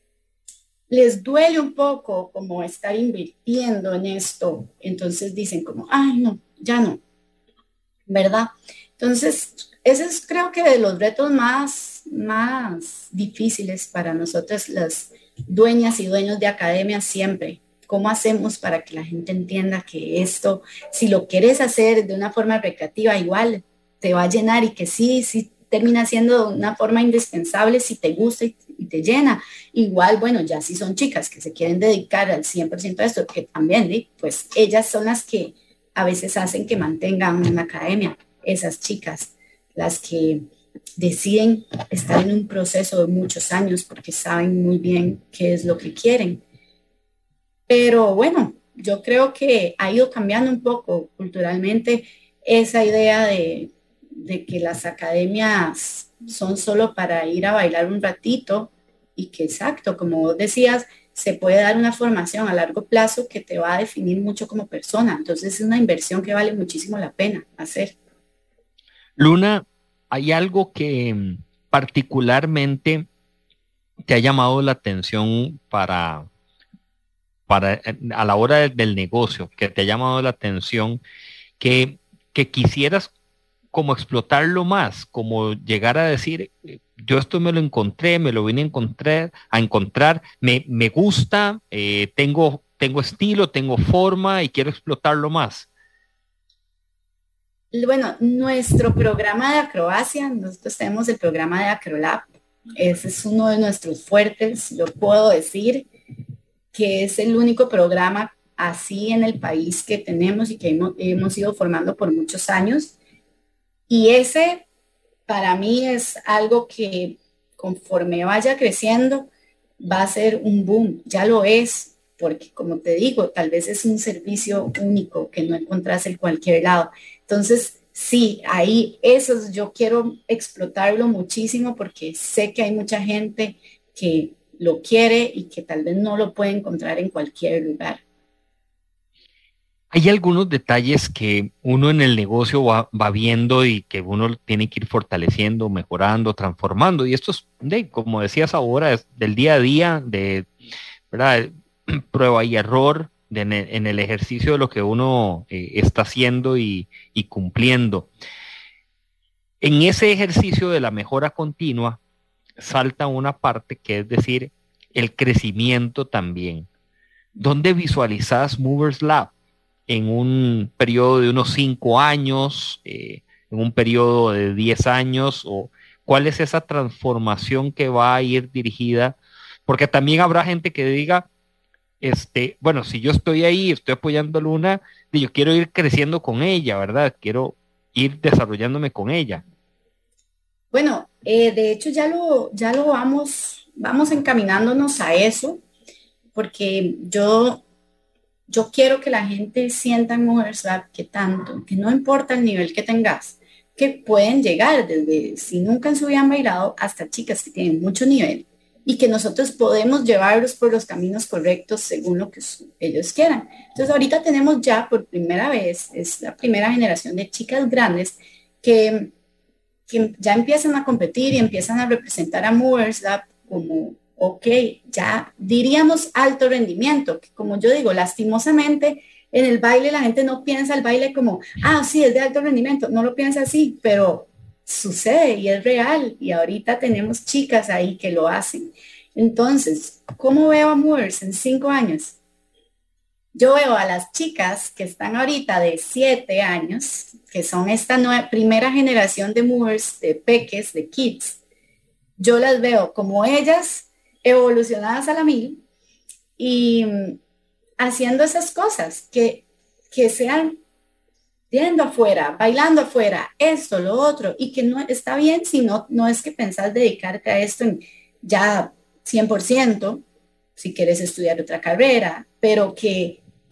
S3: les duele un poco como estar invirtiendo en esto. Entonces dicen como, ay, no, ya no, ¿verdad? Entonces, ese es creo que de los retos más, más difíciles para nosotros, las dueñas y dueños de academia siempre. ¿Cómo hacemos para que la gente entienda que esto, si lo quieres hacer de una forma recreativa, igual te va a llenar y que sí, sí termina siendo de una forma indispensable si te gusta y, y te llena? Igual, bueno, ya si son chicas que se quieren dedicar al cien por ciento a esto, que también, ¿sí? Pues ellas son las que a veces hacen que mantengan una academia, esas chicas, las que deciden estar en un proceso de muchos años porque saben muy bien qué es lo que quieren. Pero bueno, yo creo que ha ido cambiando un poco culturalmente esa idea de, de que las academias son solo para ir a bailar un ratito y que exacto, como vos decías, se puede dar una formación a largo plazo que te va a definir mucho como persona. Entonces es una inversión que vale muchísimo la pena hacer.
S2: Luna, ¿hay algo que particularmente te ha llamado la atención para, para a la hora del negocio, que te ha llamado la atención, que, que quisieras como explotarlo más, como llegar a decir, yo esto me lo encontré, me lo vine a encontrar, a encontrar, me, me gusta, eh, tengo, tengo estilo, tengo forma y quiero explotarlo más?
S3: Bueno, nuestro programa de acrobacia, nosotros tenemos el programa de Acrolab, ese es uno de nuestros fuertes, yo puedo decir que es el único programa así en el país que tenemos y que hemos, hemos ido formando por muchos años. Y ese para mí es algo que conforme vaya creciendo va a ser un boom, ya lo es, porque como te digo, tal vez es un servicio único que no encontrás en cualquier lado. Entonces, sí, ahí eso yo quiero explotarlo muchísimo porque sé que hay mucha gente que lo quiere y que tal vez no lo puede encontrar en cualquier lugar.
S2: Hay algunos detalles que uno en el negocio va, va viendo y que uno tiene que ir fortaleciendo, mejorando, transformando. Y esto es, de, como decías ahora, es del día a día, de ¿verdad? Prueba y error, de, en, el, en el ejercicio de lo que uno eh, está haciendo y, y cumpliendo. En ese ejercicio de la mejora continua, salta una parte que es decir, el crecimiento también. ¿Dónde visualizas Movers Lab? En un periodo de unos cinco años, eh, en un periodo de diez años, o cuál es esa transformación que va a ir dirigida, porque también habrá gente que diga, este, bueno, si yo estoy ahí, estoy apoyando a Luna, yo quiero ir creciendo con ella, ¿verdad? Quiero ir desarrollándome con ella.
S3: Bueno, eh, de hecho ya lo, ya lo vamos, vamos encaminándonos a eso, porque yo Yo quiero que la gente sienta en Movers Lab que tanto, que no importa el nivel que tengas, que pueden llegar desde si nunca en su vida han bailado hasta chicas que tienen mucho nivel y que nosotros podemos llevarlos por los caminos correctos según lo que ellos quieran. Entonces ahorita tenemos ya por primera vez, es la primera generación de chicas grandes que, que ya empiezan a competir y empiezan a representar a Movers Lab como ok, ya diríamos alto rendimiento, que como yo digo, lastimosamente en el baile la gente no piensa el baile como, ah, sí, es de alto rendimiento, no lo piensa así, pero sucede y es real y ahorita tenemos chicas ahí que lo hacen. Entonces, ¿cómo veo a Movers en cinco años? Yo veo a las chicas que están ahorita de siete años, que son esta nueva, primera generación de Movers, de peques, de kids, yo las veo como ellas evolucionadas a la mil y haciendo esas cosas que, que sean yendo afuera, bailando afuera, esto, lo otro, y que no está bien si no, no es que pensás dedicarte a esto en ya cien por ciento, si quieres estudiar otra carrera, pero que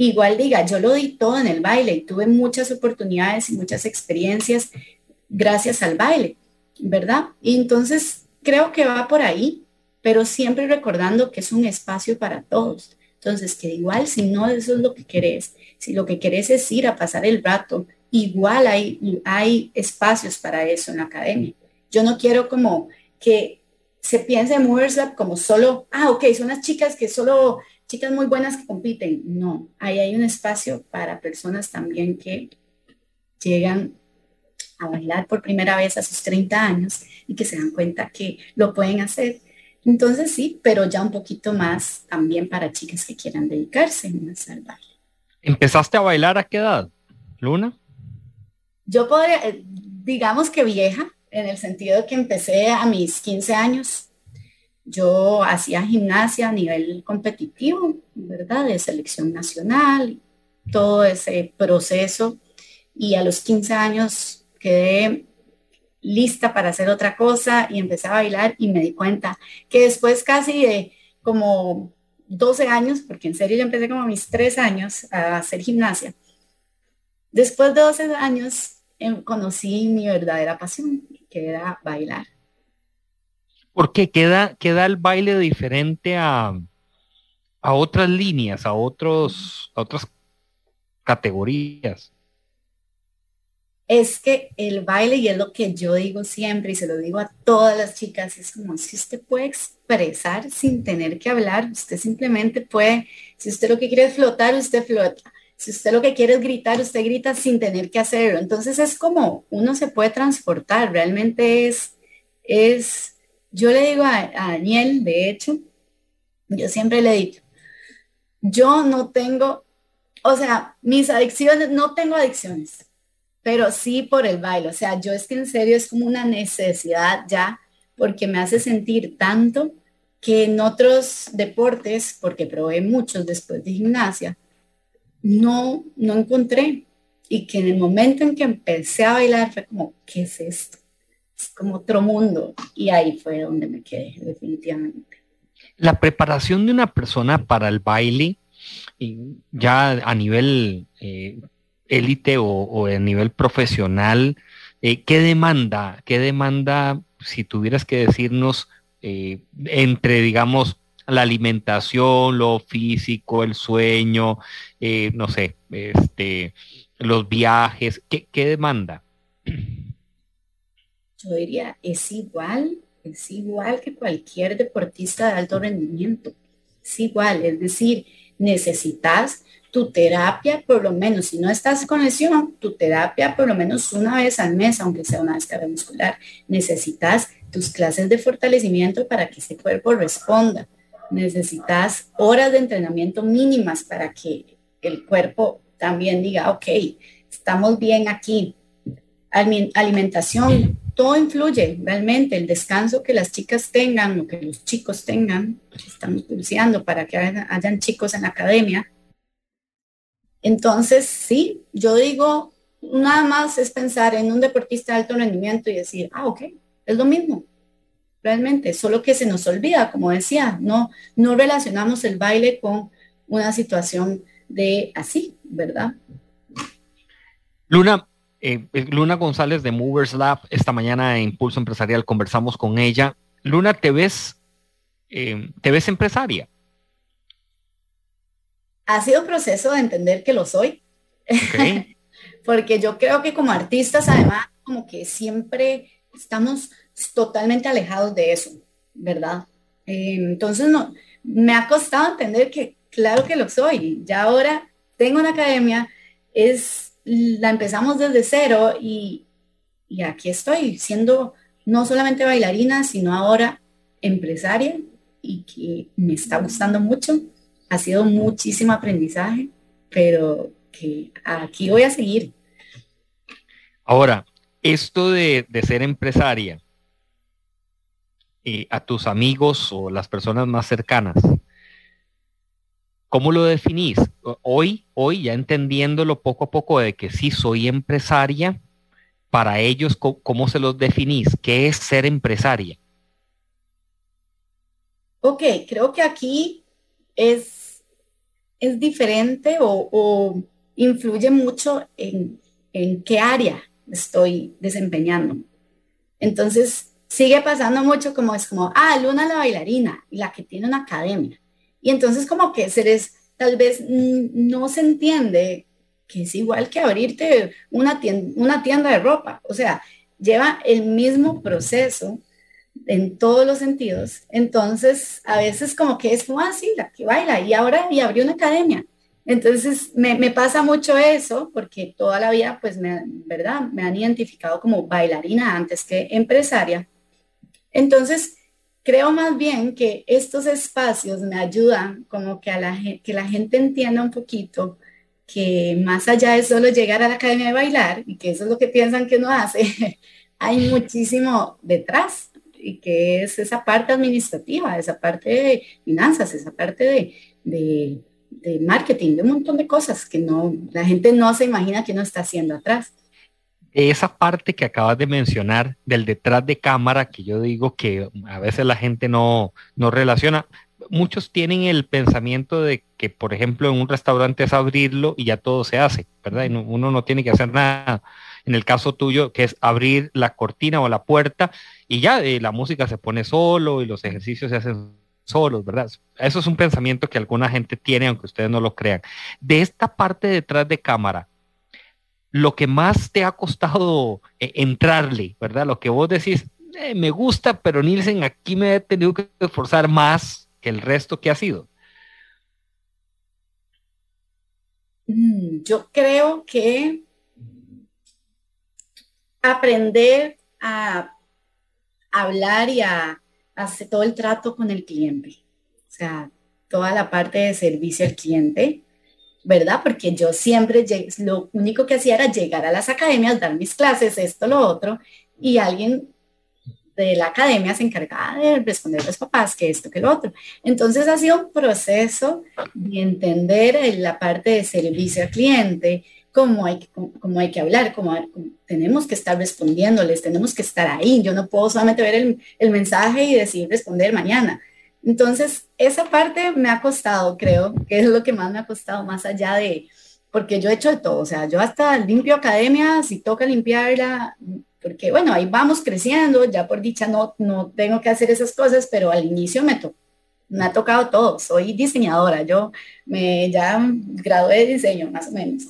S3: igual diga, yo lo di todo en el baile y tuve muchas oportunidades y muchas experiencias gracias al baile, ¿verdad? Y entonces creo que va por ahí, pero siempre recordando que es un espacio para todos. Entonces, que igual si no eso es lo que querés, si lo que querés es ir a pasar el rato, igual hay, hay espacios para eso en la academia. Yo no quiero como que se piense en Movers Lab como solo, ah, ok, son las chicas que solo, chicas muy buenas que compiten. No, ahí hay un espacio para personas también que llegan a bailar por primera vez a sus treinta años y que se dan cuenta que lo pueden hacer. Entonces sí, pero ya un poquito más también para chicas que quieran dedicarse más al baile.
S2: ¿Empezaste a bailar a qué edad, Luna?
S3: Yo podría, digamos que vieja, en el sentido de que empecé a mis quince años. Yo hacía gimnasia a nivel competitivo, ¿verdad? De selección nacional, todo ese proceso. Y a los quince años quedé lista para hacer otra cosa y empecé a bailar y me di cuenta que después casi de como doce años, porque en serio yo empecé como a mis tres años a hacer gimnasia, después de doce años eh, conocí mi verdadera pasión, que era bailar.
S2: ¿Por qué queda, queda el baile diferente a, a otras líneas, a, otros, a otras categorías?
S3: Es que el baile, y es lo que yo digo siempre y se lo digo a todas las chicas, es como si usted puede expresar sin tener que hablar, usted simplemente puede, si usted lo que quiere es flotar, usted flota. Si usted lo que quiere es gritar, usted grita sin tener que hacerlo. Entonces es como uno se puede transportar. Realmente es, es yo le digo a, a Daniel, de hecho, yo siempre le he dicho, yo no tengo, o sea, mis adicciones, no tengo adicciones, pero sí por el baile. O sea, yo es que en serio es como una necesidad ya, porque me hace sentir tanto que en otros deportes, porque probé muchos después de gimnasia, no, no encontré. Y que en el momento en que empecé a bailar fue como, ¿qué es esto? Es como otro mundo. Y ahí fue donde me quedé, definitivamente.
S2: La preparación de una persona para el baile, ya a nivel eh, élite o, o a nivel profesional, eh, ¿qué demanda? ¿Qué demanda, si tuvieras que decirnos, eh, entre, digamos, la alimentación, lo físico, el sueño, eh, no sé, este, los viajes, ¿qué, qué demanda?
S3: Yo diría, es igual, es igual que cualquier deportista de alto rendimiento. Es igual, es decir, necesitas tu terapia, por lo menos, si no estás con lesión, tu terapia por lo menos una vez al mes, aunque sea una descarga muscular. Necesitas tus clases de fortalecimiento para que ese cuerpo responda. Necesitas horas de entrenamiento mínimas para que el cuerpo también diga, ok, estamos bien aquí. Alimentación, todo influye realmente, el descanso que las chicas tengan o que los chicos tengan, pues estamos pulseando para que hayan, hayan chicos en la academia. Entonces, sí, yo digo, nada más es pensar en un deportista de alto rendimiento y decir, ah, ok, es lo mismo. Realmente, solo que se nos olvida, como decía, no, no relacionamos el baile con una situación de así, ¿verdad?
S2: Luna, eh, Luna González de Movers Lab, esta mañana en Impulso Empresarial conversamos con ella. Luna, ¿te ves, eh, ¿te ves empresaria?
S3: Ha sido un proceso de entender que lo soy, okay. Porque yo creo que como artistas, además, como que siempre estamos totalmente alejados de eso, ¿verdad? Eh, entonces, no, me ha costado entender que claro que lo soy. Ya ahora tengo una academia, es, la empezamos desde cero y, y aquí estoy siendo no solamente bailarina, sino ahora empresaria y que me está gustando mucho. Ha sido muchísimo aprendizaje, pero que aquí voy a seguir.
S2: Ahora, esto de, de ser empresaria, eh, a tus amigos o las personas más cercanas, ¿cómo lo definís? Hoy, hoy ya entendiéndolo poco a poco de que sí soy empresaria, para ellos, ¿cómo, cómo se los definís? ¿Qué es ser empresaria?
S3: Ok, creo que aquí es es diferente o, o influye mucho en, en qué área estoy desempeñando. Entonces, sigue pasando mucho como es como, ah, Luna la bailarina y la que tiene una academia. Y entonces como que se les, tal vez no se entiende que es igual que abrirte una tienda, una tienda de ropa. O sea, lleva el mismo proceso en todos los sentidos. Entonces, a veces como que es como, ah, sí, la que baila y ahora y abrió una academia. Entonces, me, me pasa mucho eso porque toda la vida, pues, me, ¿verdad? Me han identificado como bailarina antes que empresaria. Entonces, creo más bien que estos espacios me ayudan como que, a la, que la gente entienda un poquito que más allá de solo llegar a la academia de bailar, y que eso es lo que piensan que uno hace, hay muchísimo detrás, y que es esa parte administrativa, esa parte de finanzas, esa parte de, de, de marketing, de un montón de cosas que no, la gente no se imagina que uno está haciendo atrás.
S2: Esa parte que acabas de mencionar del detrás de cámara, que yo digo que a veces la gente no, no relaciona. Muchos tienen el pensamiento de que, por ejemplo, en un restaurante es abrirlo y ya todo se hace, ¿verdad? Y no, uno no tiene que hacer nada. En el caso tuyo, que es abrir la cortina o la puerta y ya eh, la música se pone solo y los ejercicios se hacen solos, ¿verdad? Eso es un pensamiento que alguna gente tiene, aunque ustedes no lo crean. De esta parte detrás de cámara, lo que más te ha costado eh, entrarle, ¿verdad? Lo que vos decís, eh, me gusta, pero Nielsen, aquí me he tenido que esforzar más que el resto que ha sido.
S3: Yo creo que aprender a hablar y a hacer todo el trato con el cliente, o sea, toda la parte de servicio al cliente, ¿verdad? Porque yo siempre, lo único que hacía era llegar a las academias, dar mis clases, esto, lo otro, y alguien de la academia se encargaba de responder a los papás, que esto, que lo otro. Entonces ha sido un proceso de entender la parte de servicio al cliente, cómo hay, cómo hay que hablar, cómo, cómo tenemos que estar respondiéndoles, tenemos que estar ahí. Yo no puedo solamente ver el, el mensaje y decidir responder mañana. Entonces, esa parte me ha costado, creo, que es lo que más me ha costado, más allá de, porque yo he hecho de todo, o sea, yo hasta limpio academias, si toca limpiarla, porque bueno, ahí vamos creciendo, ya por dicha no, no tengo que hacer esas cosas, pero al inicio me, to me ha tocado todo, soy diseñadora, yo me ya gradué de diseño, más o menos,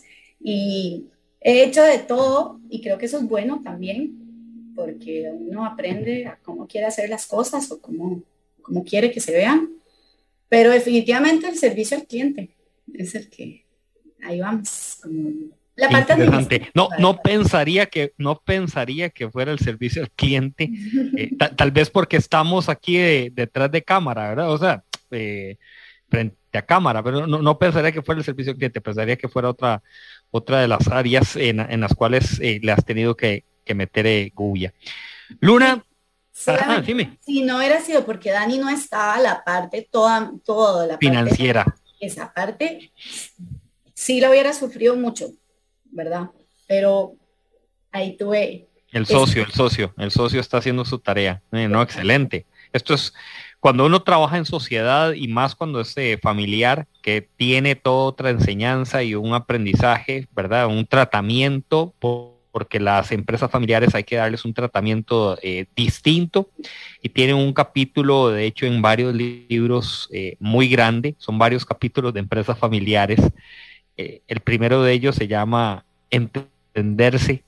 S3: y he hecho de todo, y creo que eso es bueno también, porque uno aprende a cómo quiere hacer las cosas, o cómo, cómo quiere que se vean, pero definitivamente el servicio al cliente es el que, ahí vamos, como la parte
S2: interesante. No, no pensaría que, no pensaría que fuera el servicio al cliente, eh, tal vez porque estamos aquí de, detrás de cámara, ¿verdad? O sea, eh, frente a cámara, pero no, no pensaría que fuera el servicio al cliente, pensaría que fuera otra, otra de las áreas en, en las cuales eh, le has tenido que, que meter eh, bulla. Luna,
S3: ajá, dime. Si no hubiera sido porque Dani no estaba, la parte toda, toda la
S2: financiera,
S3: parte, esa parte sí la hubiera sufrido mucho, ¿verdad? Pero ahí tuve...
S2: El socio, el socio, el socio está haciendo su tarea. Eh, no, excelente. Esto es, cuando uno trabaja en sociedad y más cuando es eh, familiar, que tiene toda otra enseñanza y un aprendizaje, ¿verdad? Un tratamiento, por, porque las empresas familiares hay que darles un tratamiento eh, distinto y tienen un capítulo, de hecho, en varios libros eh, muy grande, son varios capítulos de empresas familiares. Eh, el primero de ellos se llama Entenderse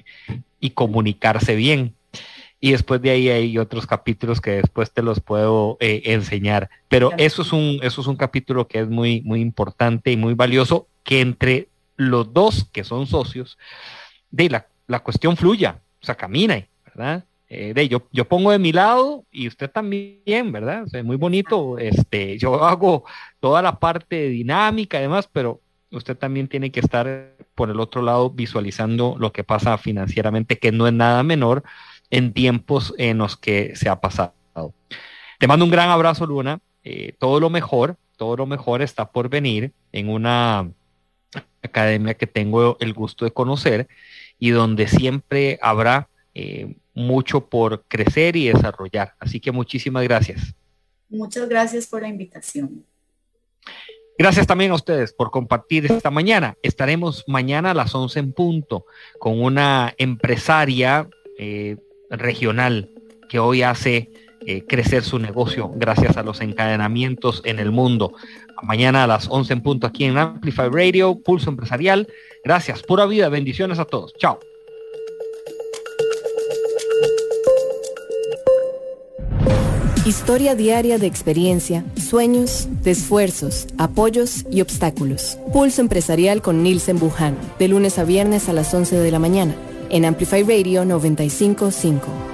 S2: y Comunicarse Bien. Y después de ahí hay otros capítulos que después te los puedo eh, enseñar. Pero eso es un, eso es un capítulo que es muy, muy importante y muy valioso, que entre los dos que son socios, de la, la cuestión fluya, o sea, camine, ¿verdad? Eh, de yo, yo pongo de mi lado y usted también, ¿verdad? O sea, muy bonito. Este, yo hago toda la parte dinámica y demás, pero usted también tiene que estar por el otro lado visualizando lo que pasa financieramente, que no es nada menor en tiempos en los que se ha pasado. Te mando un gran abrazo, Luna. Eh, todo lo mejor, todo lo mejor está por venir en una academia que tengo el gusto de conocer y donde siempre habrá eh, mucho por crecer y desarrollar. Así que muchísimas gracias.
S3: Muchas gracias por la invitación.
S2: Gracias también a ustedes por compartir esta mañana. Estaremos mañana a las once en punto con una empresaria eh, regional que hoy hace eh, crecer su negocio gracias a los encadenamientos en el mundo. Mañana a las once en punto aquí en Amplify Radio, Pulso Empresarial. Gracias, pura vida, bendiciones a todos. Chao.
S1: Historia diaria de experiencia, sueños, de esfuerzos, apoyos y obstáculos. Pulso Empresarial con Nielsen Buján, de lunes a viernes a las once de la mañana, en Amplify Radio noventa y cinco punto cinco.